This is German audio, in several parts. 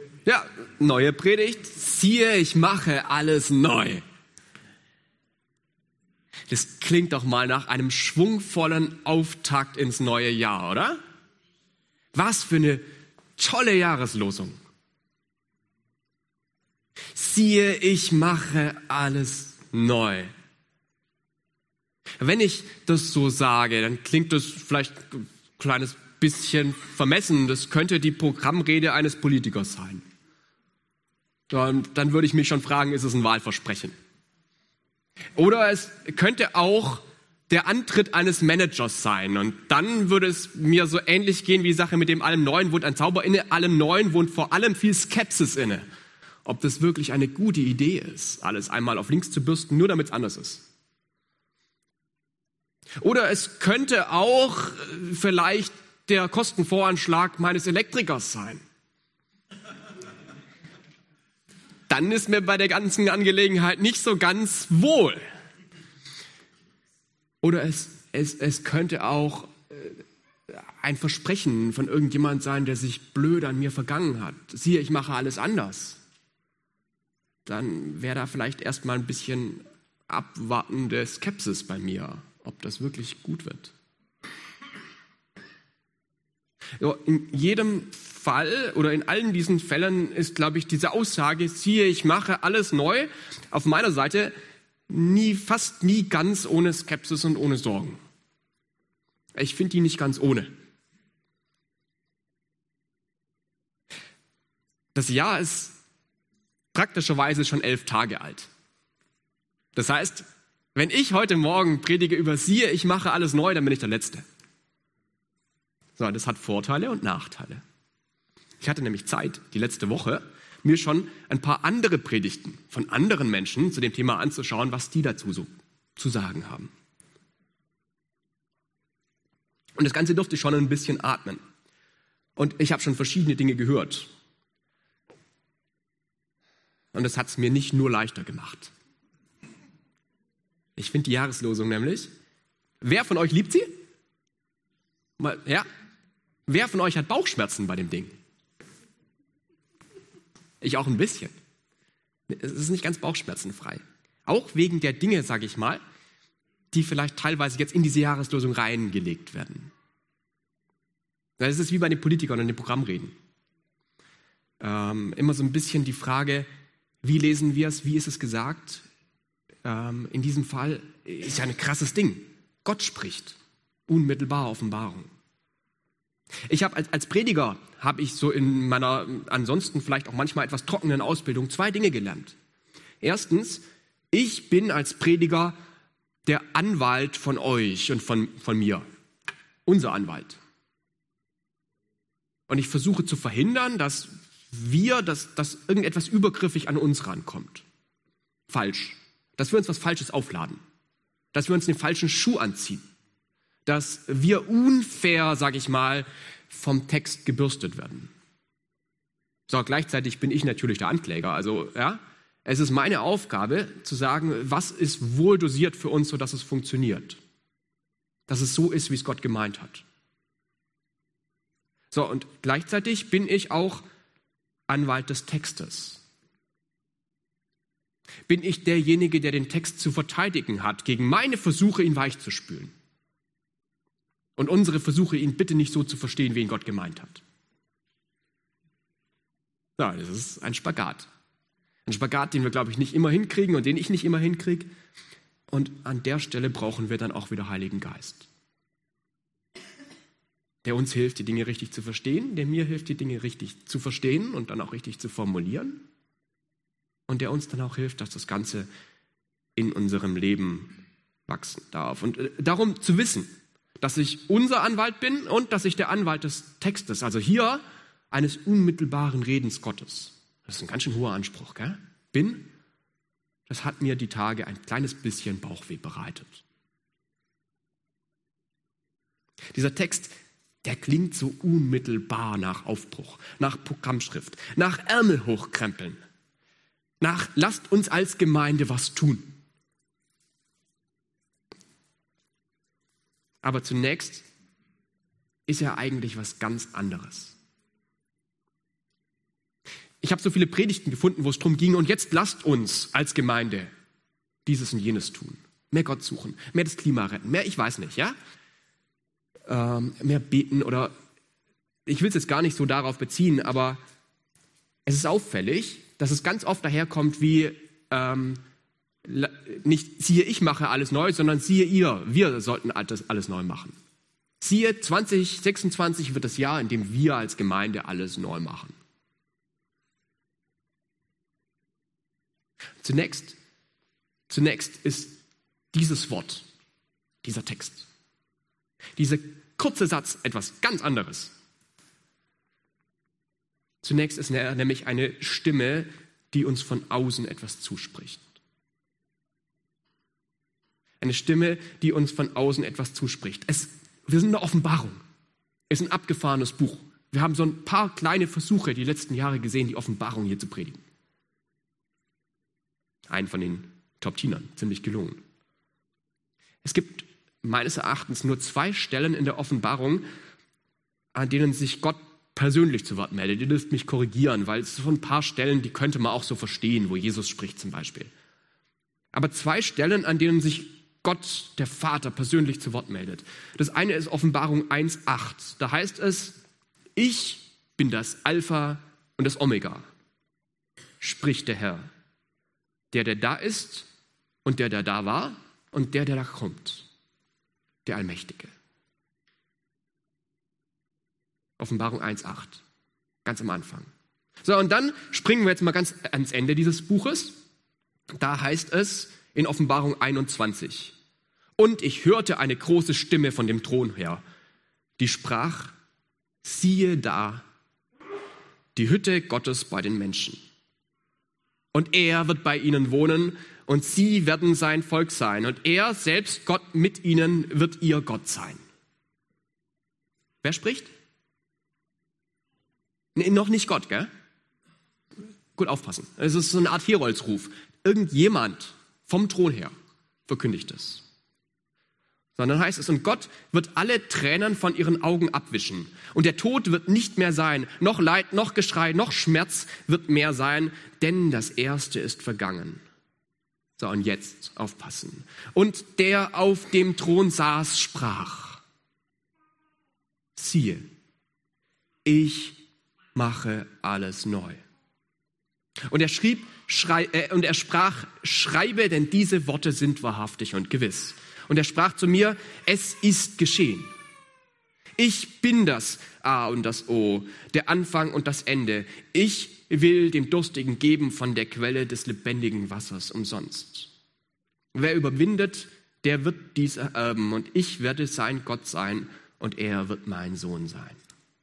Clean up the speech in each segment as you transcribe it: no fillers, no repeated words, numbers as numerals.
Ja, neue Predigt. Siehe, ich mache alles neu. Das klingt doch mal nach einem schwungvollen Auftakt ins neue Jahr, oder? Was für eine tolle Jahreslosung. Siehe, ich mache alles neu. Wenn ich das so sage, dann klingt das vielleicht ein kleines bisschen vermessen. Das könnte die Programmrede eines Politikers sein. Dann würde ich mich schon fragen, ist es ein Wahlversprechen? Oder es könnte auch der Antritt eines Managers sein. Und dann würde es mir so ähnlich gehen wie die Sache mit dem allem Neuen wohnt ein Zauber inne, allem Neuen wohnt vor allem viel Skepsis inne. Ob das wirklich eine gute Idee ist, alles einmal auf links zu bürsten, nur damit es anders ist. Oder es könnte auch vielleicht der Kostenvoranschlag meines Elektrikers sein. Dann ist mir bei der ganzen Angelegenheit nicht so ganz wohl. Oder es könnte auch ein Versprechen von irgendjemand sein, der sich blöd an mir vergangen hat. Siehe, ich mache alles anders. Dann wäre da vielleicht erstmal ein bisschen abwartende Skepsis bei mir, ob das wirklich gut wird. Ja, in jedem Fall oder in allen diesen Fällen ist, glaube ich, diese Aussage, siehe, ich mache alles neu, auf meiner Seite fast nie ganz ohne Skepsis und ohne Sorgen. Ich finde die nicht ganz ohne. Das Jahr ist praktischerweise schon 11 Tage alt. Das heißt, wenn ich heute Morgen predige über siehe, ich mache alles neu, dann bin ich der Letzte. So, das hat Vorteile und Nachteile. Ich hatte nämlich Zeit, die letzte Woche, mir schon ein paar andere Predigten von anderen Menschen zu dem Thema anzuschauen, was die dazu so zu sagen haben. Und das Ganze durfte schon ein bisschen atmen. Und ich habe schon verschiedene Dinge gehört. Und das hat es mir nicht nur leichter gemacht. Ich finde die Jahreslosung nämlich. Wer von euch liebt sie? Ja. Wer von euch hat Bauchschmerzen bei dem Ding? Ich auch ein bisschen. Es ist nicht ganz bauchschmerzenfrei. Auch wegen der Dinge, sage ich mal, die vielleicht teilweise jetzt in diese Jahreslosung reingelegt werden. Das ist wie bei den Politikern und den Programmreden. Immer so ein bisschen die Frage, wie lesen wir es, wie ist es gesagt? In diesem Fall ist ja ein krasses Ding. Gott spricht. Unmittelbar Offenbarung. Ich habe als Prediger, habe ich so in meiner ansonsten vielleicht auch manchmal etwas trockenen Ausbildung 2 Dinge gelernt. Erstens, ich bin als Prediger der Anwalt von euch und von mir. Unser Anwalt. Und ich versuche zu verhindern, dass irgendetwas übergriffig an uns rankommt. Falsch. Dass wir uns was Falsches aufladen. Dass wir uns den falschen Schuh anziehen. Dass wir unfair, sage ich mal, vom Text gebürstet werden. So, gleichzeitig bin ich natürlich der Ankläger. Also, ja, es ist meine Aufgabe zu sagen, was ist wohl dosiert für uns, sodass es funktioniert. Dass es so ist, wie es Gott gemeint hat. So, und gleichzeitig bin ich auch Anwalt des Textes. Bin ich derjenige, der den Text zu verteidigen hat, gegen meine Versuche, ihn weichzuspülen. Und unsere Versuche, ihn bitte nicht so zu verstehen, wie ihn Gott gemeint hat. Ja, das ist ein Spagat. Ein Spagat, den wir, glaube ich, nicht immer hinkriegen und den ich nicht immer hinkriege. Und an der Stelle brauchen wir dann auch wieder Heiligen Geist. Der uns hilft, die Dinge richtig zu verstehen, der mir hilft, die Dinge richtig zu verstehen und dann auch richtig zu formulieren. Und der uns dann auch hilft, dass das Ganze in unserem Leben wachsen darf. Und darum zu wissen, dass ich unser Anwalt bin und dass ich der Anwalt des Textes, also hier eines unmittelbaren Redens Gottes. Das ist ein ganz schön hoher Anspruch, gell? Das hat mir die Tage ein kleines bisschen Bauchweh bereitet. Dieser Text, der klingt so unmittelbar nach Aufbruch, nach Programmschrift, nach Ärmel hochkrempeln, nach lasst uns als Gemeinde was tun. Aber zunächst ist ja eigentlich was ganz anderes. Ich habe so viele Predigten gefunden, wo es darum ging, und jetzt lasst uns als Gemeinde dieses und jenes tun. Mehr Gott suchen, mehr das Klima retten, mehr, ich weiß nicht, ja? Mehr beten oder, ich will es jetzt gar nicht so darauf beziehen, aber es ist auffällig, dass es ganz oft daherkommt wie, nicht siehe, ich mache alles neu, sondern siehe ihr, wir sollten alles neu machen. Siehe, 2026 wird das Jahr, in dem wir als Gemeinde alles neu machen. Zunächst ist dieses Wort, dieser Text, dieser kurze Satz etwas ganz anderes. Zunächst ist er nämlich eine Stimme, die uns von außen etwas zuspricht. Eine Stimme, die uns von außen etwas zuspricht. Wir sind in der Offenbarung. Es ist ein abgefahrenes Buch. Wir haben so ein paar kleine Versuche die letzten Jahre gesehen, die Offenbarung hier zu predigen. Einen von den Top-Tenern, ziemlich gelungen. Es gibt meines Erachtens nur 2 Stellen in der Offenbarung, an denen sich Gott persönlich zu Wort meldet. Ihr dürft mich korrigieren, weil es so ein paar Stellen, die könnte man auch so verstehen, wo Jesus spricht zum Beispiel. Aber 2 Stellen, an denen sich Gott, der Vater, persönlich zu Wort meldet. Das eine ist Offenbarung 1,8. Da heißt es, ich bin das Alpha und das Omega, spricht der Herr, der da ist und der da war und der da kommt, der Allmächtige. Offenbarung 1,8, ganz am Anfang. So, und dann springen wir jetzt mal ganz ans Ende dieses Buches. Da heißt es in Offenbarung 21, und ich hörte eine große Stimme von dem Thron her, die sprach, siehe da, die Hütte Gottes bei den Menschen. Und er wird bei ihnen wohnen und sie werden sein Volk sein. Und er selbst, Gott mit ihnen, wird ihr Gott sein. Wer spricht? Nee, noch nicht Gott, gell? Gut aufpassen. Es ist so eine Art Heroldsruf. Irgendjemand vom Thron her verkündigt es. Sondern heißt es, und Gott wird alle Tränen von ihren Augen abwischen. Und der Tod wird nicht mehr sein. Noch Leid, noch Geschrei, noch Schmerz wird mehr sein, denn das Erste ist vergangen. So, und jetzt aufpassen. Und der auf dem Thron saß, sprach, siehe, ich mache alles neu. Und er sprach, schreibe, denn diese Worte sind wahrhaftig und gewiss. Und er sprach zu mir, es ist geschehen. Ich bin das A und das O, der Anfang und das Ende. Ich will dem Durstigen geben von der Quelle des lebendigen Wassers umsonst. Wer überwindet, der wird dies ererben, und ich werde sein Gott sein, und er wird mein Sohn sein.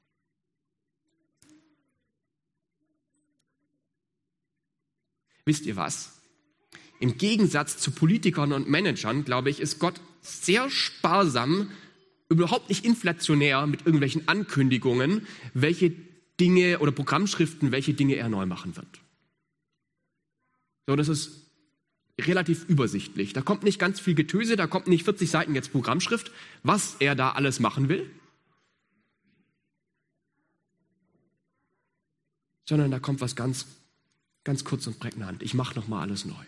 Wisst ihr was? Im Gegensatz zu Politikern und Managern, glaube ich, ist Gott sehr sparsam, überhaupt nicht inflationär mit irgendwelchen Ankündigungen, welche Dinge oder Programmschriften, welche Dinge er neu machen wird. So, das ist relativ übersichtlich. Da kommt nicht ganz viel Getöse, da kommt nicht 40 Seiten jetzt Programmschrift, was er da alles machen will, sondern da kommt was ganz kurz und prägnant. Ich mache nochmal alles neu.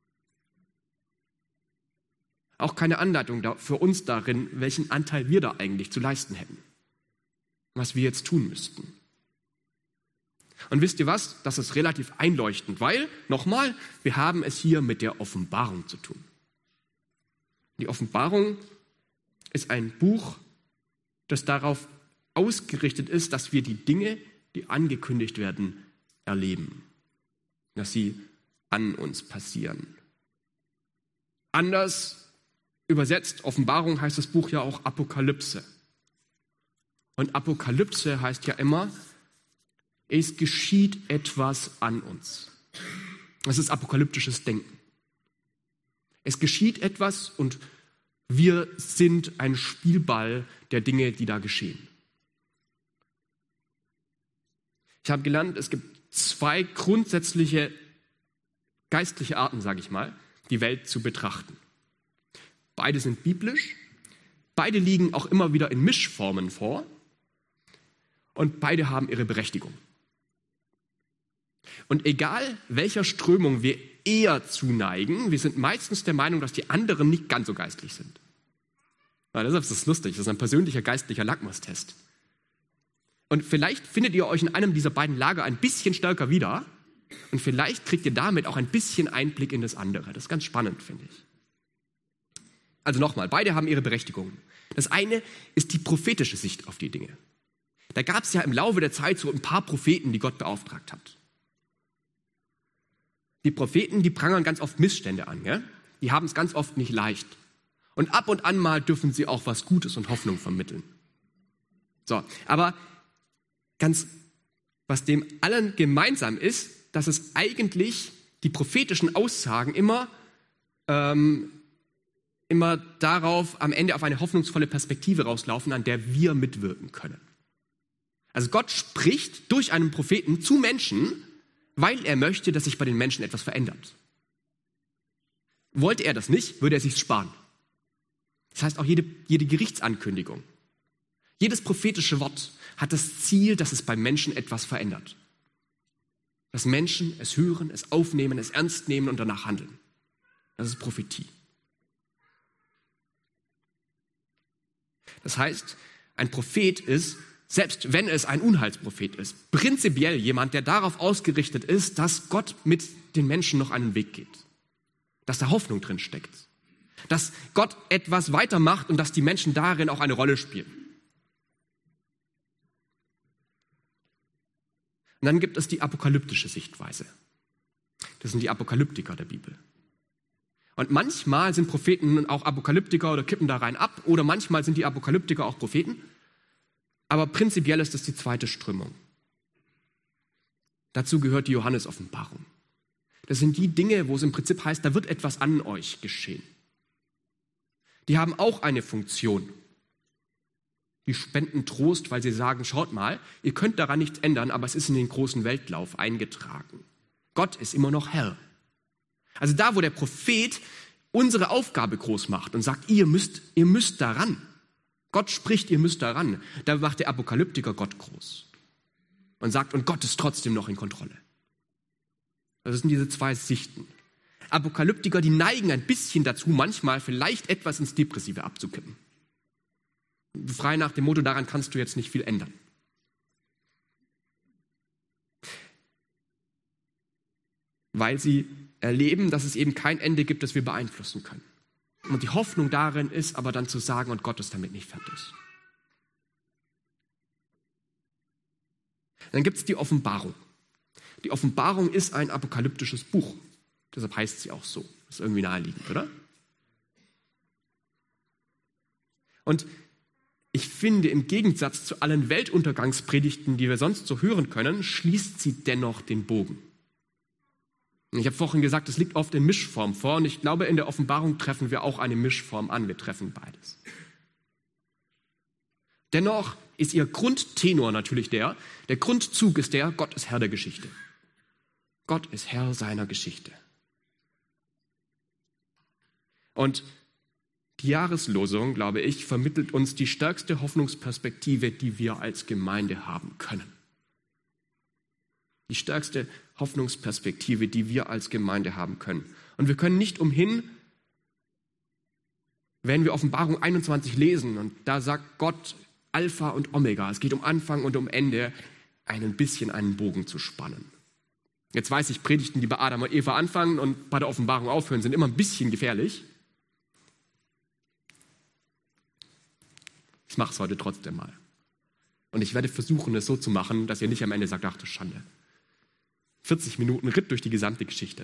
Auch keine Anleitung für uns darin, welchen Anteil wir da eigentlich zu leisten hätten. Was wir jetzt tun müssten. Und wisst ihr was? Das ist relativ einleuchtend, weil, nochmal, wir haben es hier mit der Offenbarung zu tun. Die Offenbarung ist ein Buch, das darauf ausgerichtet ist, dass wir die Dinge, die angekündigt werden, erleben. Dass sie an uns passieren. Anders übersetzt, Offenbarung heißt das Buch ja auch Apokalypse. Und Apokalypse heißt ja immer, es geschieht etwas an uns. Das ist apokalyptisches Denken. Es geschieht etwas und wir sind ein Spielball der Dinge, die da geschehen. Ich habe gelernt, es gibt 2 grundsätzliche geistliche Arten, sage ich mal, die Welt zu betrachten. Beide sind biblisch, beide liegen auch immer wieder in Mischformen vor und beide haben ihre Berechtigung. Und egal welcher Strömung wir eher zuneigen, wir sind meistens der Meinung, dass die anderen nicht ganz so geistlich sind. Ja, deshalb ist das lustig, das ist ein persönlicher geistlicher Lackmustest. Und vielleicht findet ihr euch in einem dieser beiden Lager ein bisschen stärker wieder und vielleicht kriegt ihr damit auch ein bisschen Einblick in das andere. Das ist ganz spannend, finde ich. Also nochmal, beide haben ihre Berechtigungen. Das eine ist die prophetische Sicht auf die Dinge. Da gab es ja im Laufe der Zeit so ein paar Propheten, die Gott beauftragt hat. Die Propheten, die prangern ganz oft Missstände an. Ja? Die haben es ganz oft nicht leicht. Und ab und an mal dürfen sie auch was Gutes und Hoffnung vermitteln. So, aber was dem allen gemeinsam ist, dass es eigentlich die prophetischen Aussagen immer darauf am Ende auf eine hoffnungsvolle Perspektive rauslaufen, an der wir mitwirken können. Also Gott spricht durch einen Propheten zu Menschen, weil er möchte, dass sich bei den Menschen etwas verändert. Wollte er das nicht, würde er sich's sparen. Das heißt auch jede Gerichtsankündigung, jedes prophetische Wort hat das Ziel, dass es beim Menschen etwas verändert. Dass Menschen es hören, es aufnehmen, es ernst nehmen und danach handeln. Das ist Prophetie. Das heißt, ein Prophet ist, selbst wenn es ein Unheilsprophet ist, prinzipiell jemand, der darauf ausgerichtet ist, dass Gott mit den Menschen noch einen Weg geht. Dass da Hoffnung drin steckt. Dass Gott etwas weitermacht und dass die Menschen darin auch eine Rolle spielen. Und dann gibt es die apokalyptische Sichtweise. Das sind die Apokalyptiker der Bibel. Und manchmal sind Propheten auch Apokalyptiker oder kippen da rein ab, oder manchmal sind die Apokalyptiker auch Propheten. Aber prinzipiell ist das die zweite Strömung. Dazu gehört die Johannes-Offenbarung. Das sind die Dinge, wo es im Prinzip heißt, da wird etwas an euch geschehen. Die haben auch eine Funktion. Die spenden Trost, weil sie sagen, schaut mal, ihr könnt daran nichts ändern, aber es ist in den großen Weltlauf eingetragen. Gott ist immer noch Herr. Also da, wo der Prophet unsere Aufgabe groß macht und sagt, ihr müsst daran. Gott spricht, ihr müsst daran. Da macht der Apokalyptiker Gott groß und sagt, und Gott ist trotzdem noch in Kontrolle. Das sind diese zwei Sichten. Apokalyptiker, die neigen ein bisschen dazu, manchmal vielleicht etwas ins Depressive abzukippen. Frei nach dem Motto, daran kannst du jetzt nicht viel ändern. Weil sie erleben, dass es eben kein Ende gibt, das wir beeinflussen können. Und die Hoffnung darin ist aber dann zu sagen, und Gott ist damit nicht fertig. Dann gibt es die Offenbarung. Die Offenbarung ist ein apokalyptisches Buch. Deshalb heißt sie auch so. Das ist irgendwie naheliegend, oder? Und ich finde, im Gegensatz zu allen Weltuntergangspredigten, die wir sonst so hören können, schließt sie dennoch den Bogen. Ich habe vorhin gesagt, es liegt oft in Mischform vor und ich glaube, in der Offenbarung treffen wir auch eine Mischform an. Wir treffen beides. Dennoch ist ihr Grundtenor natürlich der Grundzug ist der, Gott ist Herr der Geschichte. Gott ist Herr seiner Geschichte. Und die Jahreslosung, glaube ich, vermittelt uns die stärkste Hoffnungsperspektive, die wir als Gemeinde haben können. Die stärkste Hoffnungsperspektive, die wir als Gemeinde haben können. Und wir können nicht umhin, wenn wir Offenbarung 21 lesen und da sagt Gott Alpha und Omega, es geht um Anfang und um Ende, ein bisschen einen Bogen zu spannen. Jetzt weiß ich, Predigten, die bei Adam und Eva anfangen und bei der Offenbarung aufhören, sind immer ein bisschen gefährlich. Ich mache es heute trotzdem mal. Und ich werde versuchen, es so zu machen, dass ihr nicht am Ende sagt, ach du Schande. 40 Minuten Ritt durch die gesamte Geschichte.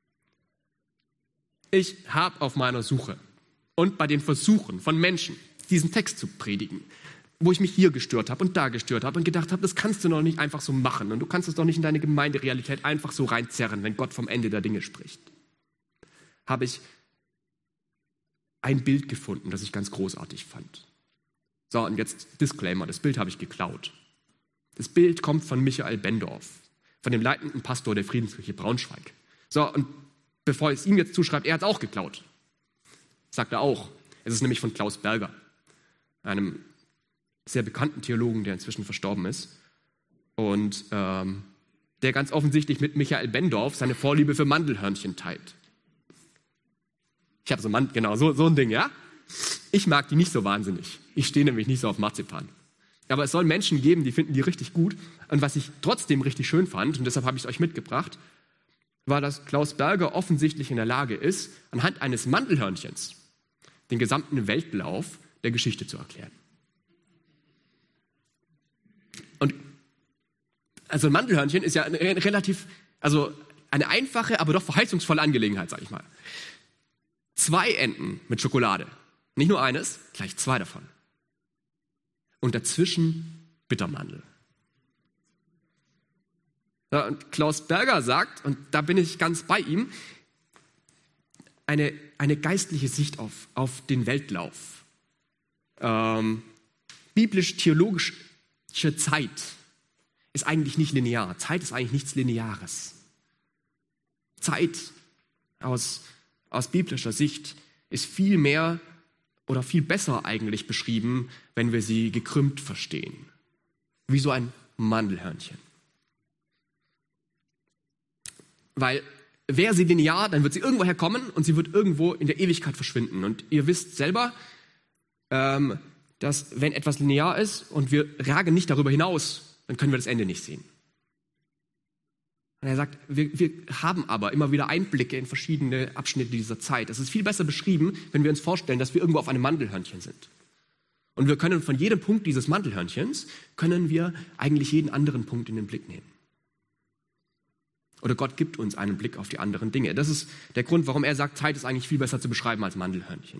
Ich habe auf meiner Suche und bei den Versuchen von Menschen, diesen Text zu predigen, wo ich mich hier gestört habe und da gestört habe und gedacht habe, das kannst du noch nicht einfach so machen und du kannst es doch nicht in deine Gemeinderealität einfach so reinzerren, wenn Gott vom Ende der Dinge spricht. Habe ich ein Bild gefunden, das ich ganz großartig fand. So, und jetzt Disclaimer, das Bild habe ich geklaut. Das Bild kommt von Michael Bendorf, von dem leitenden Pastor der Friedenskirche Braunschweig. So, und bevor ich es ihm jetzt zuschreibe, er hat es auch geklaut. Sagt er auch. Es ist nämlich von Klaus Berger, einem sehr bekannten Theologen, der inzwischen verstorben ist. Und der ganz offensichtlich mit Michael Bendorf seine Vorliebe für Mandelhörnchen teilt. Ich habe so ein Ding, ja? Ich mag die nicht so wahnsinnig. Ich stehe nämlich nicht so auf Marzipan. Aber es soll Menschen geben, die finden die richtig gut. Und was ich trotzdem richtig schön fand, und deshalb habe ich es euch mitgebracht, war, dass Klaus Berger offensichtlich in der Lage ist, anhand eines Mandelhörnchens den gesamten Weltlauf der Geschichte zu erklären. Und also ein Mandelhörnchen ist ja eine einfache, aber doch verheißungsvolle Angelegenheit, sag ich mal. 2 Enden mit Schokolade. Nicht nur eines, gleich 2 davon. Und dazwischen Bittermandel. Ja, und Klaus Berger sagt, und da bin ich ganz bei ihm, eine geistliche Sicht auf den Weltlauf. Biblisch-theologische Zeit ist eigentlich nicht linear. Zeit ist eigentlich nichts Lineares. Zeit aus biblischer Sicht ist viel mehr oder viel besser eigentlich beschrieben, wenn wir sie gekrümmt verstehen. Wie so ein Mandelhörnchen. Weil wäre sie linear, dann wird sie irgendwo herkommen und sie wird irgendwo in der Ewigkeit verschwinden. Und ihr wisst selber, dass wenn etwas linear ist und wir ragen nicht darüber hinaus, dann können wir das Ende nicht sehen. Und er sagt, wir haben aber immer wieder Einblicke in verschiedene Abschnitte dieser Zeit. Es ist viel besser beschrieben, wenn wir uns vorstellen, dass wir irgendwo auf einem Mandelhörnchen sind. Und wir können von jedem Punkt dieses Mandelhörnchens, können wir eigentlich jeden anderen Punkt in den Blick nehmen. Oder Gott gibt uns einen Blick auf die anderen Dinge. Das ist der Grund, warum er sagt, Zeit ist eigentlich viel besser zu beschreiben als Mandelhörnchen.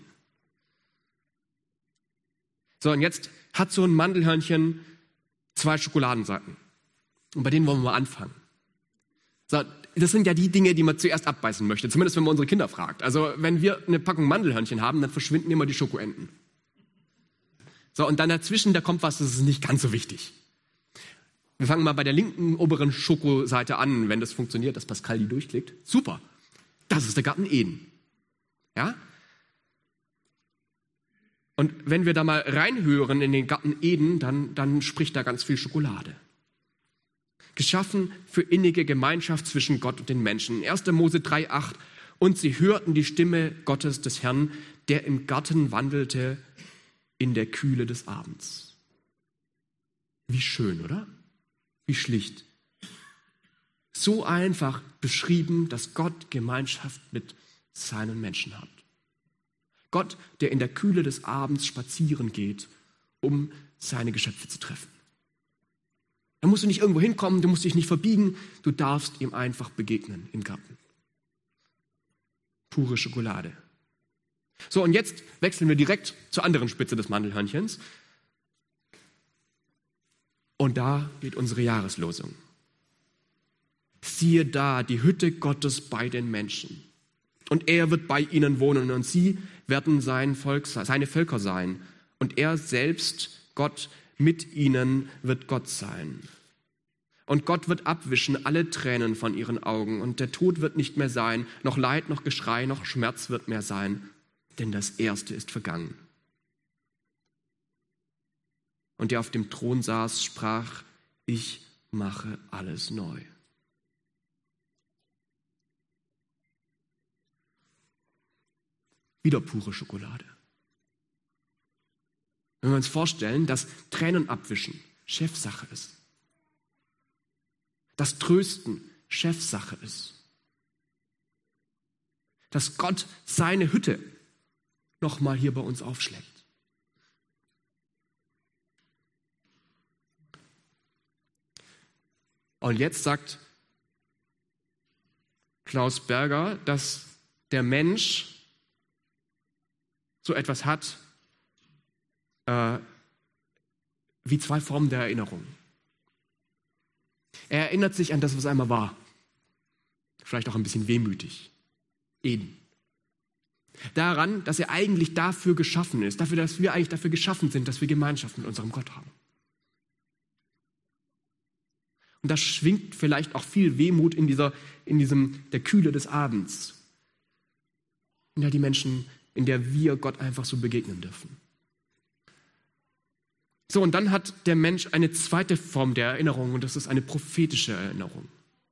So, und jetzt hat so ein Mandelhörnchen 2 Schokoladenseiten. Und bei denen wollen wir mal anfangen. So, das sind ja die Dinge, die man zuerst abbeißen möchte, zumindest wenn man unsere Kinder fragt. Also wenn wir eine Packung Mandelhörnchen haben, dann verschwinden immer die Schokoenden. So, und dann dazwischen, da kommt was, das ist nicht ganz so wichtig. Wir fangen mal bei der linken oberen Schokoseite an, wenn das funktioniert, dass Pascal die durchklickt. Super, das ist der Garten Eden. Ja? Und wenn wir da mal reinhören in den Garten Eden, dann spricht da ganz viel Schokolade. Geschaffen für innige Gemeinschaft zwischen Gott und den Menschen. 1. Mose 3,8. Und sie hörten die Stimme Gottes des Herrn, der im Garten wandelte in der Kühle des Abends. Wie schön, oder? Wie schlicht. So einfach beschrieben, dass Gott Gemeinschaft mit seinen Menschen hat. Gott, der in der Kühle des Abends spazieren geht, um seine Geschöpfe zu treffen. Da musst du nicht irgendwo hinkommen, du musst dich nicht verbiegen, du darfst ihm einfach begegnen im Garten. Pure Schokolade. So, und jetzt wechseln wir direkt zur anderen Spitze des Mandelhörnchens. Und da geht unsere Jahreslosung. Siehe da, die Hütte Gottes bei den Menschen. Und er wird bei ihnen wohnen und sie werden sein Volk, seine Völker sein. Und er selbst, Gott, mit ihnen wird Gott sein. Und Gott wird abwischen alle Tränen von ihren Augen. Und der Tod wird nicht mehr sein, noch Leid, noch Geschrei, noch Schmerz wird mehr sein. Denn das Erste ist vergangen. Und der auf dem Thron saß, sprach, ich mache alles neu. Wieder pure Schokolade. Wenn wir uns vorstellen, dass Tränen abwischen Chefsache ist. Dass Trösten Chefsache ist. Dass Gott seine Hütte nochmal hier bei uns aufschlägt. Und jetzt sagt Klaus Berger, dass der Mensch so etwas hat wie 2 Formen der Erinnerung. Er erinnert sich an das, was einmal war. Vielleicht auch ein bisschen wehmütig. Eden. Daran, dass er eigentlich dafür geschaffen ist, dass wir eigentlich dafür geschaffen sind, dass wir Gemeinschaft mit unserem Gott haben. Und da schwingt vielleicht auch viel Wehmut in der Kühle des Abends, in der wir Gott einfach so begegnen dürfen. So, und dann hat der Mensch eine zweite Form der Erinnerung und das ist eine prophetische Erinnerung.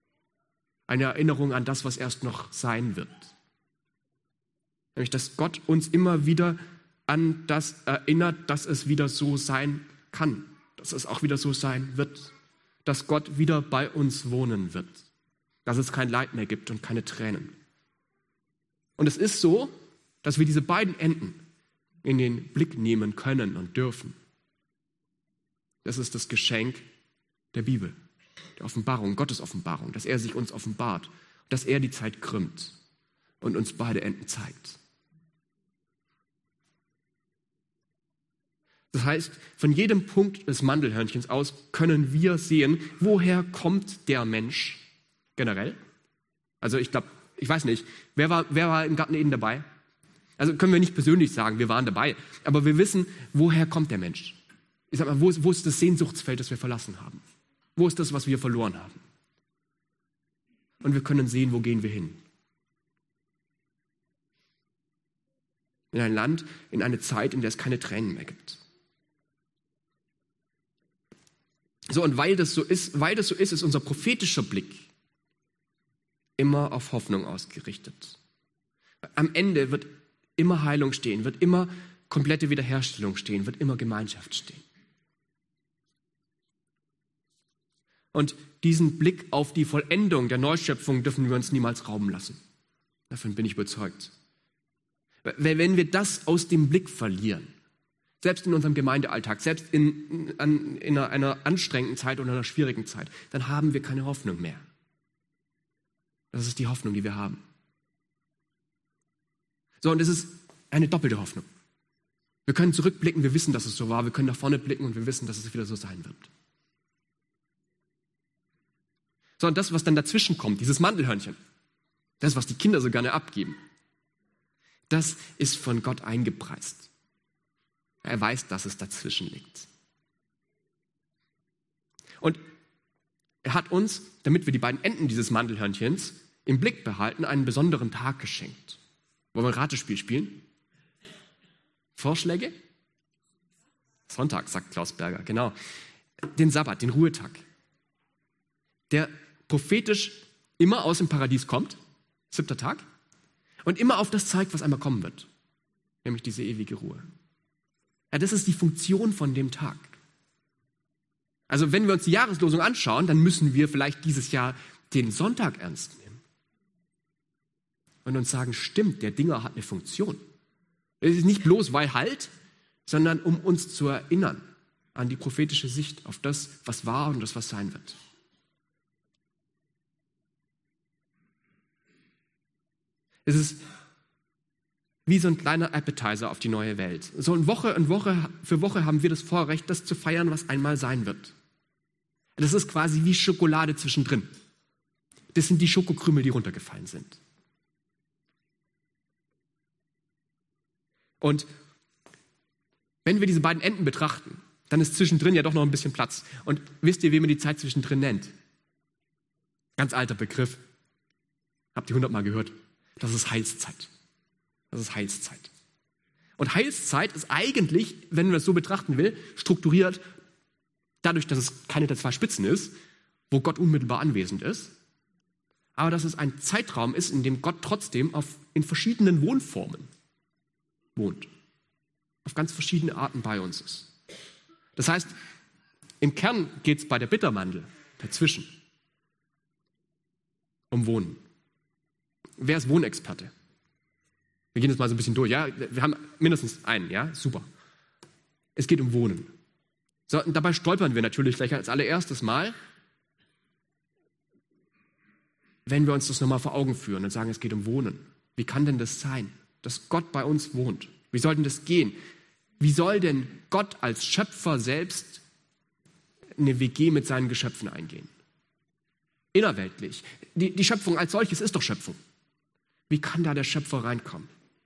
eine Erinnerung an das, was erst noch sein wird. Nämlich, dass Gott uns immer wieder an das erinnert, dass es wieder so sein kann, dass es auch wieder so sein wird, dass Gott wieder bei uns wohnen wird, dass es kein Leid mehr gibt und keine Tränen. Und es ist so, dass wir diese beiden Enden in den Blick nehmen können und dürfen. Das ist das Geschenk der Bibel, der Offenbarung, Gottes Offenbarung, dass er sich uns offenbart, dass er die Zeit krümmt und uns beide Enden zeigt. Das heißt, von jedem Punkt des Mandelhörnchens aus können wir sehen, woher kommt der Mensch generell. Also ich weiß nicht, wer war im Garten Eden dabei? Also können wir nicht persönlich sagen, wir waren dabei, aber wir wissen, woher kommt der Mensch. Ich sag mal, wo ist das Sehnsuchtsfeld, das wir verlassen haben? Wo ist das, was wir verloren haben? Und wir können sehen, wo gehen wir hin. In ein Land, in eine Zeit, in der es keine Tränen mehr gibt. So, und weil das so ist, ist unser prophetischer Blick immer auf Hoffnung ausgerichtet. Am Ende wird immer Heilung stehen, wird immer komplette Wiederherstellung stehen, wird immer Gemeinschaft stehen. Und diesen Blick auf die Vollendung der Neuschöpfung dürfen wir uns niemals rauben lassen. Davon bin ich überzeugt. Wenn wir das aus dem Blick verlieren, selbst in unserem Gemeindealltag, selbst in einer anstrengenden Zeit oder einer schwierigen Zeit, dann haben wir keine Hoffnung mehr. Das ist die Hoffnung, die wir haben. So, und es ist eine doppelte Hoffnung. Wir können zurückblicken, wir wissen, dass es so war. Wir können nach vorne blicken und wir wissen, dass es wieder so sein wird. So, und das, was dann dazwischen kommt, dieses Mandelhörnchen, das, was die Kinder so gerne abgeben, das ist von Gott eingepreist. Er weiß, dass es dazwischen liegt. Und er hat uns, damit wir die beiden Enden dieses Mandelhörnchens im Blick behalten, einen besonderen Tag geschenkt. Wollen wir ein Ratespiel spielen? Vorschläge? Sonntag, sagt Klaus Berger, genau. Den Sabbat, den Ruhetag, der prophetisch immer aus dem Paradies kommt, 7. Tag, und immer auf das zeigt, was einmal kommen wird, nämlich diese ewige Ruhe. Ja, das ist die Funktion von dem Tag. Also wenn wir uns die Jahreslosung anschauen, dann müssen wir vielleicht dieses Jahr den Sonntag ernst nehmen und uns sagen, stimmt, der Dinger hat eine Funktion. Es ist nicht bloß weil halt, sondern um uns zu erinnern an die prophetische Sicht auf das, was war und das, was sein wird. Es ist wie so ein kleiner Appetizer auf die neue Welt. So Woche für Woche haben wir das Vorrecht, das zu feiern, was einmal sein wird. Das ist quasi wie Schokolade zwischendrin. Das sind die Schokokrümel, die runtergefallen sind. Und wenn wir diese beiden Enden betrachten, dann ist zwischendrin ja doch noch ein bisschen Platz. Und wisst ihr, wie man die Zeit zwischendrin nennt? Ganz alter Begriff. Habt ihr 100-mal gehört? Das ist Heilszeit. Das ist Heilszeit. Und Heilszeit ist eigentlich, wenn man es so betrachten will, strukturiert dadurch, dass es keine der zwei Spitzen ist, wo Gott unmittelbar anwesend ist, aber dass es ein Zeitraum ist, in dem Gott trotzdem in verschiedenen Wohnformen wohnt. Auf ganz verschiedene Arten bei uns ist. Das heißt, im Kern geht es bei der Bittermandel dazwischen um Wohnen. Wer ist Wohnexperte? Wir gehen jetzt mal so ein bisschen durch. Ja? Wir haben mindestens einen, ja? Super. Es geht um Wohnen. So, und dabei stolpern wir natürlich gleich als allererstes Mal, wenn wir uns das nochmal vor Augen führen und sagen, es geht um Wohnen. Wie kann denn das sein, dass Gott bei uns wohnt? Wie soll denn das gehen? Wie soll denn Gott als Schöpfer selbst eine WG mit seinen Geschöpfen eingehen? Innerweltlich. Die Schöpfung als solches ist doch Schöpfung. Wie kann da der Schöpfer reinkommen?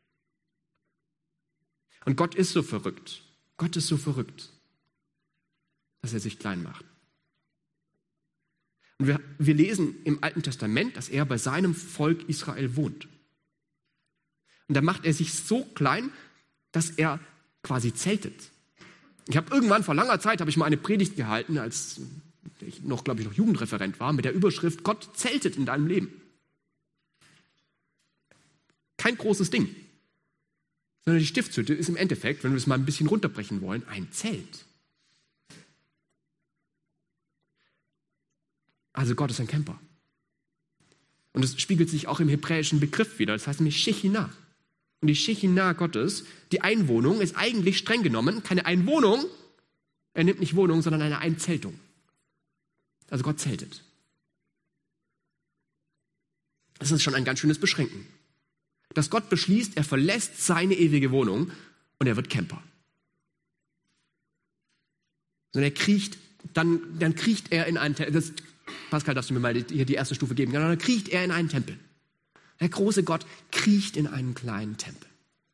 Und Gott ist so verrückt. Gott ist so verrückt, dass er sich klein macht. Und wir lesen im Alten Testament, dass er bei seinem Volk Israel wohnt. Und da macht er sich so klein, dass er quasi zeltet. Ich habe irgendwann vor langer Zeit, habe ich mal eine Predigt gehalten, als ich noch Jugendreferent war, mit der Überschrift Gott zeltet in deinem Leben. Kein großes Ding. Sondern die Stiftshütte ist im Endeffekt, wenn wir es mal ein bisschen runterbrechen wollen, ein Zelt. Also Gott ist ein Camper. Und das spiegelt sich auch im hebräischen Begriff wieder. Das heißt nämlich Shechinah. Und die Shechinah Gottes, die Einwohnung, ist eigentlich streng genommen keine Einwohnung. Er nimmt nicht Wohnung, sondern eine Einzeltung. Also Gott zeltet. Das ist schon ein ganz schönes Beschränken. Dass Gott beschließt, er verlässt seine ewige Wohnung und er wird Camper. Sondern er kriecht, dann kriecht er in einen Tempel. Pascal, darfst du mir mal hier die erste Stufe geben? Dann kriecht er in einen Tempel. Der große Gott kriecht in einen kleinen Tempel.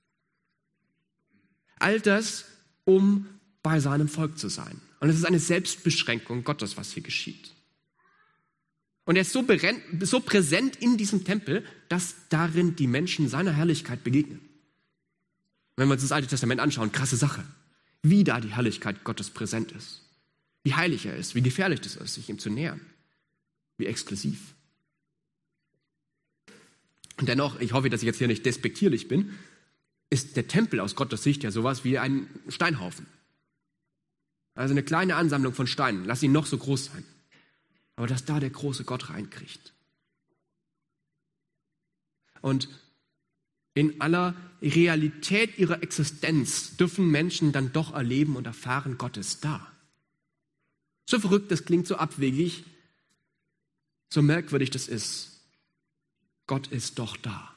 All das, um bei seinem Volk zu sein. Und es ist eine Selbstbeschränkung Gottes, was hier geschieht. Und er ist so präsent in diesem Tempel, dass darin die Menschen seiner Herrlichkeit begegnen. Wenn wir uns das Alte Testament anschauen, krasse Sache. Wie da die Herrlichkeit Gottes präsent ist. Wie heilig er ist, wie gefährlich es ist, sich ihm zu nähern. Wie exklusiv. Und dennoch, ich hoffe, dass ich jetzt hier nicht despektierlich bin, ist der Tempel aus Gottes Sicht ja sowas wie ein Steinhaufen. Also eine kleine Ansammlung von Steinen, lass ihn noch so groß sein. Aber dass da der große Gott reinkriegt. Und in aller Realität ihrer Existenz dürfen Menschen dann doch erleben und erfahren, Gott ist da. So verrückt, das klingt so abwegig, so merkwürdig das ist. Gott ist doch da.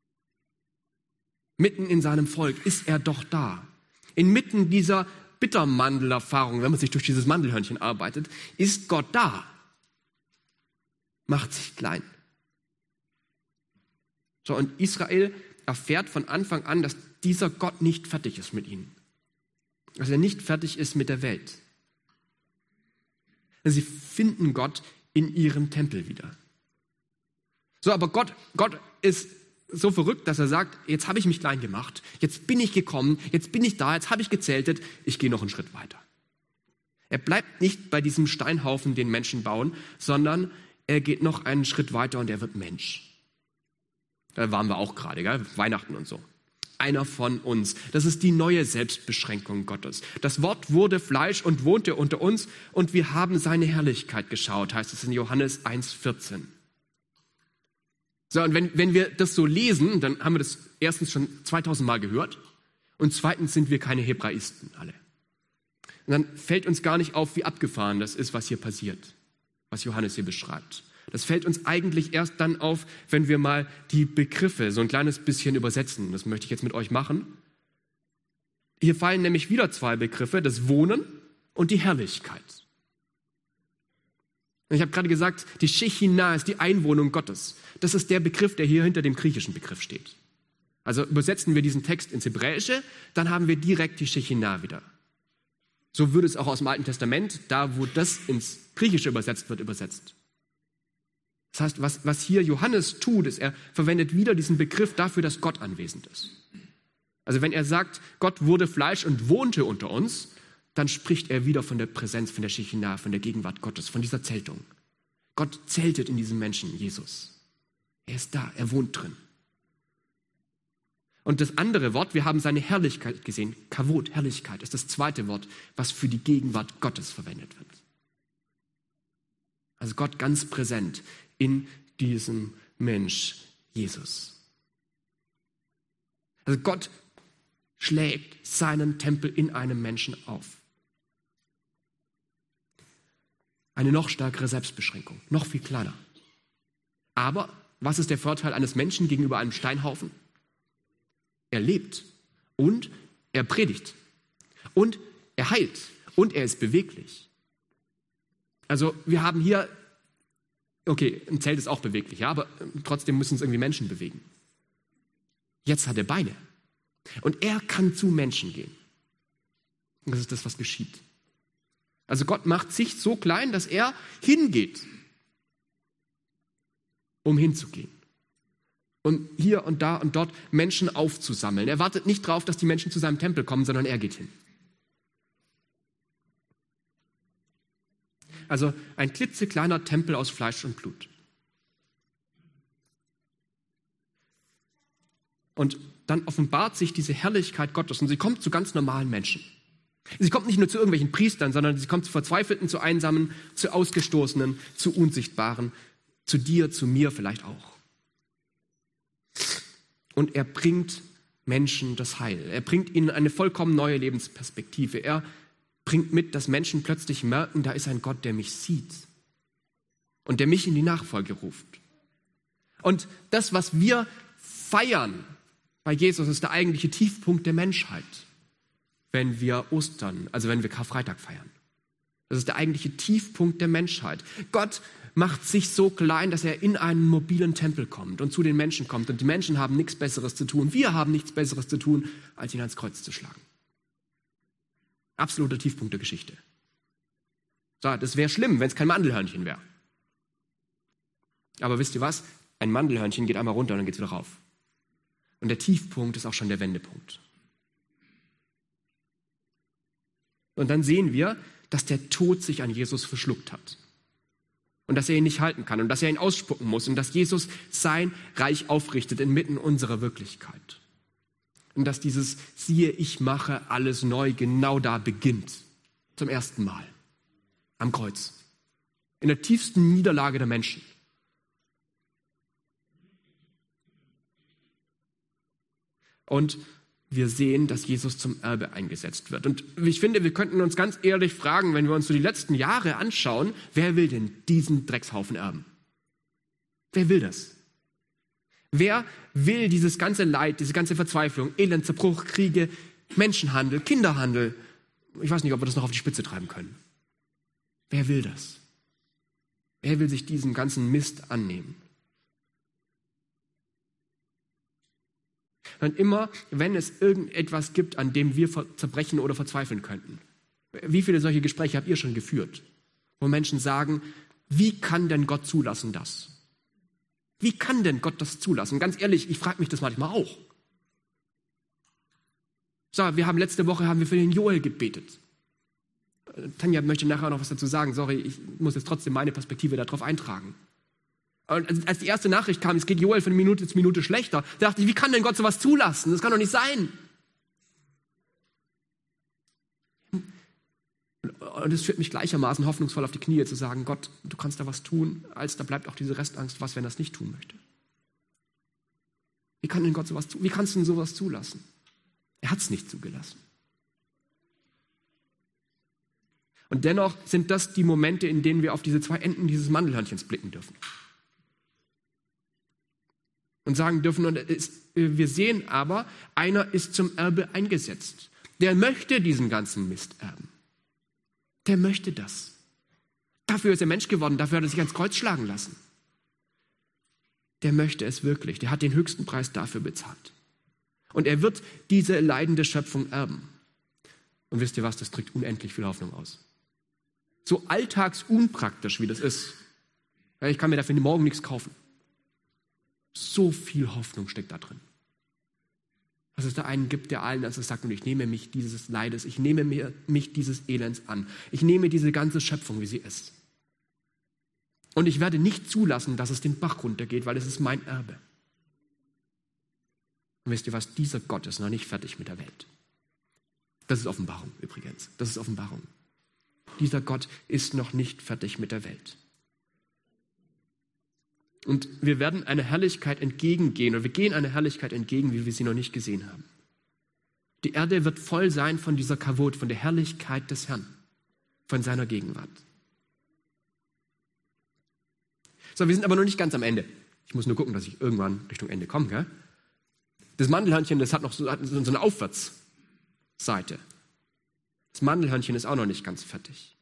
Mitten in seinem Volk ist er doch da. Inmitten dieser Bittermandelerfahrung, wenn man sich durch dieses Mandelhörnchen arbeitet, ist Gott da. Macht sich klein. So, und Israel erfährt von Anfang an, dass dieser Gott nicht fertig ist mit ihnen. Dass er nicht fertig ist mit der Welt. Sie finden Gott in ihrem Tempel wieder. So, aber Gott ist so verrückt, dass er sagt, jetzt habe ich mich klein gemacht, jetzt bin ich gekommen, jetzt bin ich da, jetzt habe ich gezeltet, ich gehe noch einen Schritt weiter. Er bleibt nicht bei diesem Steinhaufen, den Menschen bauen, sondern er geht noch einen Schritt weiter und er wird Mensch. Da waren wir auch gerade, gell? Weihnachten und so. Einer von uns. Das ist die neue Selbstbeschränkung Gottes. Das Wort wurde Fleisch und wohnte unter uns und wir haben seine Herrlichkeit geschaut, heißt es in Johannes 1,14. So, und wenn wir das so lesen, dann haben wir das erstens schon 2000 Mal gehört und zweitens sind wir keine Hebraisten alle. Und dann fällt uns gar nicht auf, wie abgefahren das ist, was hier passiert, was Johannes hier beschreibt. Das fällt uns eigentlich erst dann auf, wenn wir mal die Begriffe so ein kleines bisschen übersetzen. Das möchte ich jetzt mit euch machen. Hier fallen nämlich wieder zwei Begriffe, das Wohnen und die Herrlichkeit. Ich habe gerade gesagt, die Shechinah ist die Einwohnung Gottes. Das ist der Begriff, der hier hinter dem griechischen Begriff steht. Also übersetzen wir diesen Text ins Hebräische, dann haben wir direkt die Shechinah wieder. So würde es auch aus dem Alten Testament, da wo das ins Griechische übersetzt wird, übersetzt. Das heißt, was hier Johannes tut, ist, er verwendet wieder diesen Begriff dafür, dass Gott anwesend ist. Also wenn er sagt, Gott wurde Fleisch und wohnte unter uns, dann spricht er wieder von der Präsenz, von der Shechinah, von der Gegenwart Gottes, von dieser Zeltung. Gott zeltet in diesem Menschen, Jesus. Er ist da, er wohnt drin. Und das andere Wort, wir haben seine Herrlichkeit gesehen, Kavod, Herrlichkeit, ist das zweite Wort, was für die Gegenwart Gottes verwendet wird. Also Gott ganz präsent in diesem Mensch, Jesus. Also Gott schlägt seinen Tempel in einem Menschen auf. Eine noch stärkere Selbstbeschränkung, noch viel kleiner. Aber was ist der Vorteil eines Menschen gegenüber einem Steinhaufen? Er lebt und er predigt und er heilt und er ist beweglich. Also wir haben hier, okay, ein Zelt ist auch beweglich, ja, aber trotzdem müssen es irgendwie Menschen bewegen. Jetzt hat er Beine und er kann zu Menschen gehen. Und das ist das, was geschieht. Also Gott macht sich so klein, dass er hingeht, um hinzugehen. Und hier und da und dort Menschen aufzusammeln. Er wartet nicht darauf, dass die Menschen zu seinem Tempel kommen, sondern er geht hin. Also ein klitzekleiner Tempel aus Fleisch und Blut. Und dann offenbart sich diese Herrlichkeit Gottes und sie kommt zu ganz normalen Menschen. Sie kommt nicht nur zu irgendwelchen Priestern, sondern sie kommt zu Verzweifelten, zu Einsamen, zu Ausgestoßenen, zu Unsichtbaren, zu dir, zu mir vielleicht auch. Und er bringt Menschen das Heil. Er bringt ihnen eine vollkommen neue Lebensperspektive. Er bringt mit, dass Menschen plötzlich merken, da ist ein Gott, der mich sieht und der mich in die Nachfolge ruft. Und das, was wir feiern bei Jesus, ist der eigentliche Tiefpunkt der Menschheit, wenn wir Ostern, also wenn wir Karfreitag feiern. Das ist der eigentliche Tiefpunkt der Menschheit. Gott macht sich so klein, dass er in einen mobilen Tempel kommt und zu den Menschen kommt. Und die Menschen haben nichts Besseres zu tun. Wir haben nichts Besseres zu tun, als ihn ans Kreuz zu schlagen. Absoluter Tiefpunkt der Geschichte. So, das wäre schlimm, wenn es kein Mandelhörnchen wäre. Aber wisst ihr was? Ein Mandelhörnchen geht einmal runter und dann geht es wieder rauf. Und der Tiefpunkt ist auch schon der Wendepunkt. Und dann sehen wir, dass der Tod sich an Jesus verschluckt hat. Und dass er ihn nicht halten kann und dass er ihn ausspucken muss und dass Jesus sein Reich aufrichtet inmitten unserer Wirklichkeit. Und dass dieses siehe, ich mache alles neu genau da beginnt. Zum ersten Mal. Am Kreuz. In der tiefsten Niederlage der Menschen. Und wir sehen, dass Jesus zum Erbe eingesetzt wird. Und ich finde, wir könnten uns ganz ehrlich fragen, wenn wir uns so die letzten Jahre anschauen, wer will denn diesen Dreckshaufen erben? Wer will das? Wer will dieses ganze Leid, diese ganze Verzweiflung, Elend, Zerbruch, Kriege, Menschenhandel, Kinderhandel? Ich weiß nicht, ob wir das noch auf die Spitze treiben können. Wer will das? Wer will sich diesem ganzen Mist annehmen? Und immer, wenn es irgendetwas gibt, an dem wir zerbrechen oder verzweifeln könnten. Wie viele solche Gespräche habt ihr schon geführt? Wo Menschen sagen, wie kann denn Gott zulassen das? Wie kann denn Gott das zulassen? Ganz ehrlich, ich frage mich das manchmal auch. So, letzte Woche haben wir für den Joel gebetet. Tanja möchte nachher noch was dazu sagen. Sorry, ich muss jetzt trotzdem meine Perspektive darauf eintragen. Und als die erste Nachricht kam, es geht Joel von Minute zu Minute schlechter, dachte ich, wie kann denn Gott sowas zulassen? Das kann doch nicht sein. Und es führt mich gleichermaßen hoffnungsvoll auf die Knie, zu sagen, Gott, du kannst da was tun, als da bleibt auch diese Restangst, was, wenn er es nicht tun möchte. Wie kann denn Gott sowas tun? Wie kannst du denn sowas zulassen? Er hat es nicht zugelassen. Und dennoch sind das die Momente, in denen wir auf diese zwei Enden dieses Mandelhörnchens blicken dürfen. Und sagen dürfen, wir sehen aber, einer ist zum Erbe eingesetzt. Der möchte diesen ganzen Mist erben. Der möchte das. Dafür ist er Mensch geworden, dafür hat er sich ans Kreuz schlagen lassen. Der möchte es wirklich, der hat den höchsten Preis dafür bezahlt. Und er wird diese leidende Schöpfung erben. Und wisst ihr was, das drückt unendlich viel Hoffnung aus. So alltagsunpraktisch wie das ist, ich kann mir dafür morgen nichts kaufen. So viel Hoffnung steckt da drin. Dass es da einen gibt, der allen das sagt, und ich nehme mich dieses Leides, ich nehme mich dieses Elends an. Ich nehme diese ganze Schöpfung, wie sie ist. Und ich werde nicht zulassen, dass es den Bach runtergeht, weil es ist mein Erbe. Und wisst ihr was, dieser Gott ist noch nicht fertig mit der Welt. Das ist Offenbarung übrigens. Das ist Offenbarung. Dieser Gott ist noch nicht fertig mit der Welt. Und wir werden einer Herrlichkeit entgegengehen, oder wir gehen einer Herrlichkeit entgegen, wie wir sie noch nicht gesehen haben. Die Erde wird voll sein von dieser Kavod, von der Herrlichkeit des Herrn, von seiner Gegenwart. So, wir sind aber noch nicht ganz am Ende. Ich muss nur gucken, dass ich irgendwann Richtung Ende komme. Gell? Das Mandelhörnchen, das hat so eine Aufwärtsseite. Das Mandelhörnchen ist auch noch nicht ganz fertig.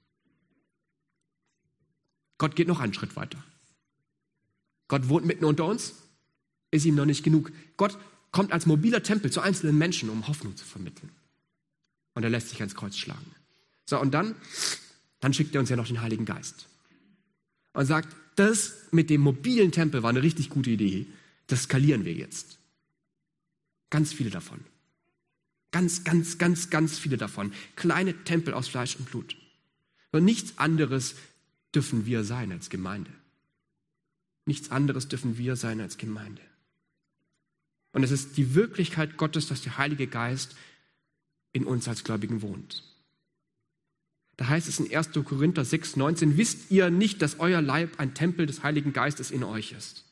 Gott geht noch einen Schritt weiter. Gott wohnt mitten unter uns, ist ihm noch nicht genug. Gott kommt als mobiler Tempel zu einzelnen Menschen, um Hoffnung zu vermitteln. Und er lässt sich ans Kreuz schlagen. So, und dann schickt er uns ja noch den Heiligen Geist. Und sagt, das mit dem mobilen Tempel war eine richtig gute Idee. Das skalieren wir jetzt. Ganz viele davon. Ganz viele davon. Kleine Tempel aus Fleisch und Blut. Und nichts anderes dürfen wir sein als Gemeinde. Nichts anderes dürfen wir sein als Gemeinde. Und es ist die Wirklichkeit Gottes, dass der Heilige Geist in uns als Gläubigen wohnt. Da heißt es in 1. Korinther 6,19, wisst ihr nicht, dass euer Leib ein Tempel des Heiligen Geistes in euch ist?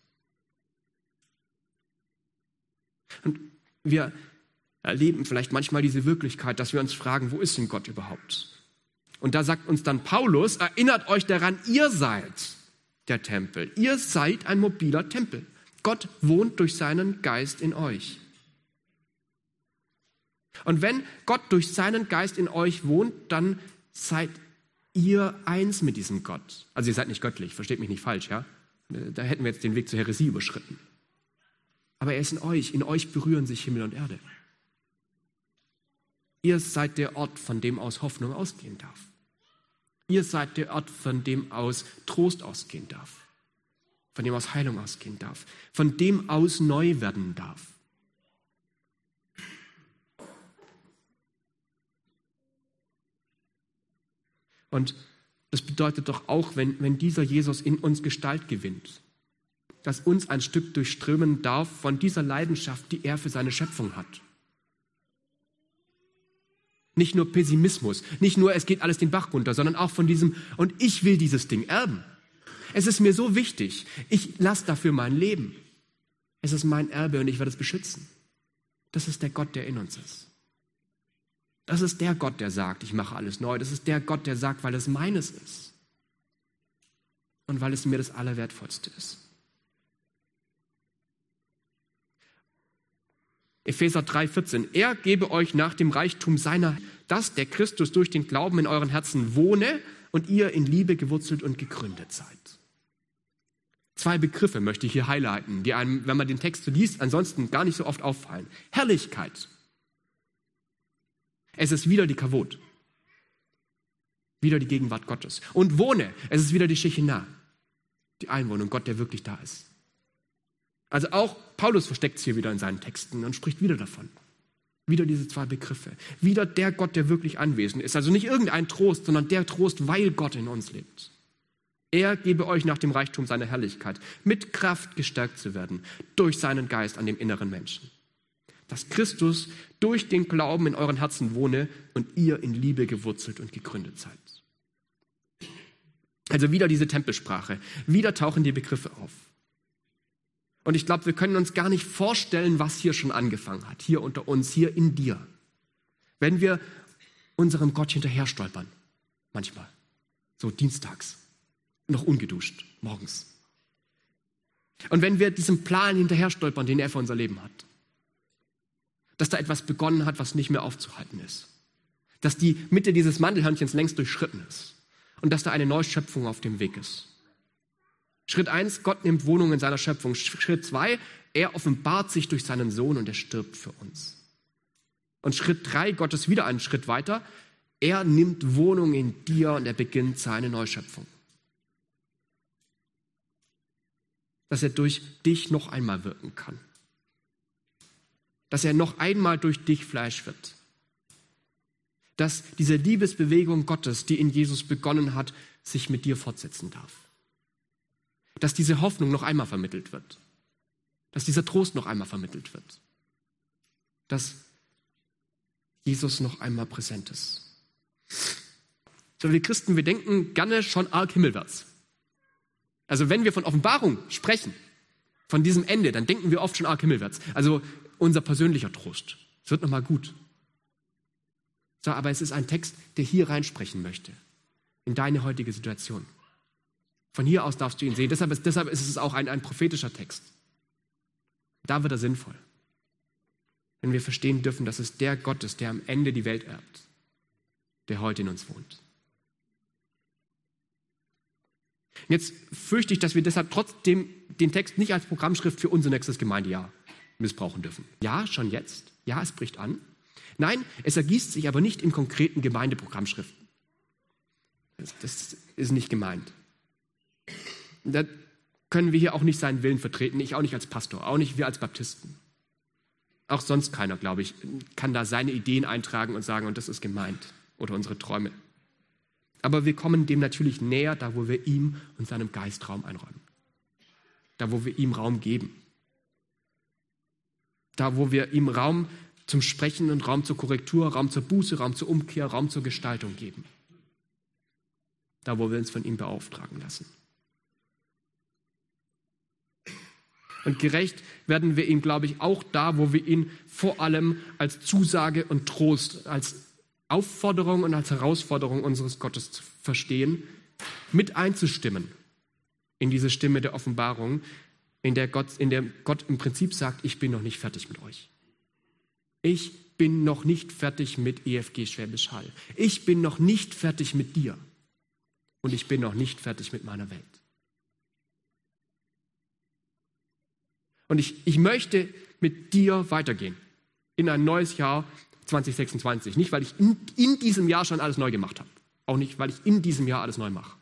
Und wir erleben vielleicht manchmal diese Wirklichkeit, dass wir uns fragen, wo ist denn Gott überhaupt? Und da sagt uns dann Paulus, erinnert euch daran, ihr seid der Tempel. Ihr seid ein mobiler Tempel. Gott wohnt durch seinen Geist in euch. Und wenn Gott durch seinen Geist in euch wohnt, dann seid ihr eins mit diesem Gott. Also ihr seid nicht göttlich, versteht mich nicht falsch, ja? Da hätten wir jetzt den Weg zur Häresie überschritten. Aber er ist in euch berühren sich Himmel und Erde. Ihr seid der Ort, von dem aus Hoffnung ausgehen darf. Ihr seid der Ort, von dem aus Trost ausgehen darf. Von dem aus Heilung ausgehen darf. Von dem aus neu werden darf. Und das bedeutet doch auch, wenn dieser Jesus in uns Gestalt gewinnt, dass uns ein Stück durchströmen darf von dieser Leidenschaft, die er für seine Schöpfung hat. Nicht nur Pessimismus, nicht nur es geht alles den Bach runter, sondern auch von diesem, und ich will dieses Ding erben. Es ist mir so wichtig, ich lasse dafür mein Leben. Es ist mein Erbe und ich werde es beschützen. Das ist der Gott, der in uns ist. Das ist der Gott, der sagt, ich mache alles neu. Das ist der Gott, der sagt, weil es meines ist. Und weil es mir das Allerwertvollste ist. Epheser 3,14. Er gebe euch nach dem Reichtum seiner, dass der Christus durch den Glauben in euren Herzen wohne und ihr in Liebe gewurzelt und gegründet seid. 2 Begriffe möchte ich hier highlighten, die einem, wenn man den Text so liest, ansonsten gar nicht so oft auffallen. Herrlichkeit. Es ist wieder die Kavod. Wieder die Gegenwart Gottes. Und wohne. Es ist wieder die Shechinah. Die Einwohnung, Gott, der wirklich da ist. Also auch Paulus versteckt es hier wieder in seinen Texten und spricht wieder davon. Wieder diese 2 Begriffe. Wieder der Gott, der wirklich anwesend ist. Also nicht irgendein Trost, sondern der Trost, weil Gott in uns lebt. Er gebe euch nach dem Reichtum seiner Herrlichkeit mit Kraft gestärkt zu werden durch seinen Geist an dem inneren Menschen. Dass Christus durch den Glauben in euren Herzen wohne und ihr in Liebe gewurzelt und gegründet seid. Also wieder diese Tempelsprache. Wieder tauchen die Begriffe auf. Und ich glaube, wir können uns gar nicht vorstellen, was hier schon angefangen hat. Hier unter uns, hier in dir. Wenn wir unserem Gott hinterher stolpern. Manchmal. So dienstags. Noch ungeduscht. Morgens. Und wenn wir diesem Plan hinterher stolpern, den er für unser Leben hat. Dass da etwas begonnen hat, was nicht mehr aufzuhalten ist. Dass die Mitte dieses Mandelhörnchens längst durchschritten ist. Und dass da eine Neuschöpfung auf dem Weg ist. Schritt 1, Gott nimmt Wohnung in seiner Schöpfung. Schritt 2, er offenbart sich durch seinen Sohn und er stirbt für uns. Und Schritt 3, Gott ist wieder einen Schritt weiter. Er nimmt Wohnung in dir und er beginnt seine Neuschöpfung. Dass er durch dich noch einmal wirken kann. Dass er noch einmal durch dich Fleisch wird. Dass diese Liebesbewegung Gottes, die in Jesus begonnen hat, sich mit dir fortsetzen darf. Dass diese Hoffnung noch einmal vermittelt wird. Dass dieser Trost noch einmal vermittelt wird. Dass Jesus noch einmal präsent ist. So, wir Christen, wir denken gerne schon arg himmelwärts. Also wenn wir von Offenbarung sprechen, von diesem Ende, dann denken wir oft schon arg himmelwärts. Also unser persönlicher Trost. Es wird nochmal gut. So, aber es ist ein Text, der hier reinsprechen möchte. In deine heutige Situation. Von hier aus darfst du ihn sehen. Deshalb ist es auch ein prophetischer Text. Da wird er sinnvoll. Wenn wir verstehen dürfen, dass es der Gott ist, der am Ende die Welt erbt, der heute in uns wohnt. Jetzt fürchte ich, dass wir deshalb trotzdem den Text nicht als Programmschrift für unser nächstes Gemeindejahr missbrauchen dürfen. Ja, schon jetzt. Ja, es bricht an. Nein, es ergießt sich aber nicht in konkreten Gemeindeprogrammschriften. Das ist nicht gemeint. Da können wir hier auch nicht seinen Willen vertreten, ich auch nicht als Pastor, auch nicht wir als Baptisten. Auch sonst keiner, glaube ich, kann da seine Ideen eintragen und sagen, und das ist gemeint, oder unsere Träume. Aber wir kommen dem natürlich näher, da wo wir ihm und seinem Geist Raum einräumen. Da wo wir ihm Raum geben. Da wo wir ihm Raum zum Sprechen und Raum zur Korrektur, Raum zur Buße, Raum zur Umkehr, Raum zur Gestaltung geben. Da wo wir uns von ihm beauftragen lassen. Und gerecht werden wir ihm, glaube ich, auch da, wo wir ihn vor allem als Zusage und Trost, als Aufforderung und als Herausforderung unseres Gottes verstehen, mit einzustimmen in diese Stimme der Offenbarung, in der Gott im Prinzip sagt, ich bin noch nicht fertig mit euch. Ich bin noch nicht fertig mit EFG Schwäbisch Hall. Ich bin noch nicht fertig mit dir. Und ich bin noch nicht fertig mit meiner Welt. Und ich möchte mit dir weitergehen in ein neues Jahr 2026. Nicht, weil ich in diesem Jahr schon alles neu gemacht habe. Auch nicht, weil ich in diesem Jahr alles neu mache.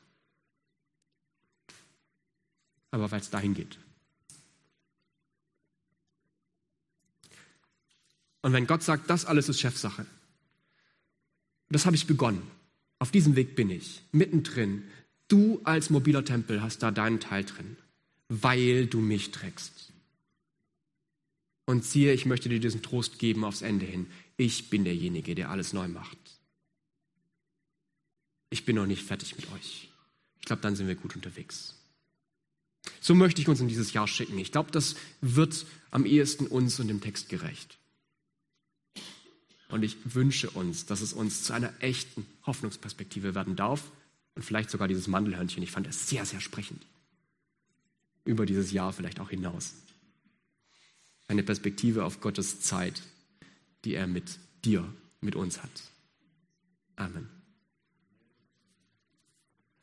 Aber weil es dahin geht. Und wenn Gott sagt, das alles ist Chefsache, das habe ich begonnen. Auf diesem Weg bin ich, mittendrin. Du als mobiler Tempel hast da deinen Teil drin, weil du mich trägst. Und siehe, ich möchte dir diesen Trost geben aufs Ende hin. Ich bin derjenige, der alles neu macht. Ich bin noch nicht fertig mit euch. Ich glaube, dann sind wir gut unterwegs. So möchte ich uns in dieses Jahr schicken. Ich glaube, das wird am ehesten uns und dem Text gerecht. Und ich wünsche uns, dass es uns zu einer echten Hoffnungsperspektive werden darf. Und vielleicht sogar dieses Mandelhörnchen, ich fand es sehr, sehr sprechend. Über dieses Jahr vielleicht auch hinaus. Eine Perspektive auf Gottes Zeit, die er mit dir, mit uns hat. Amen.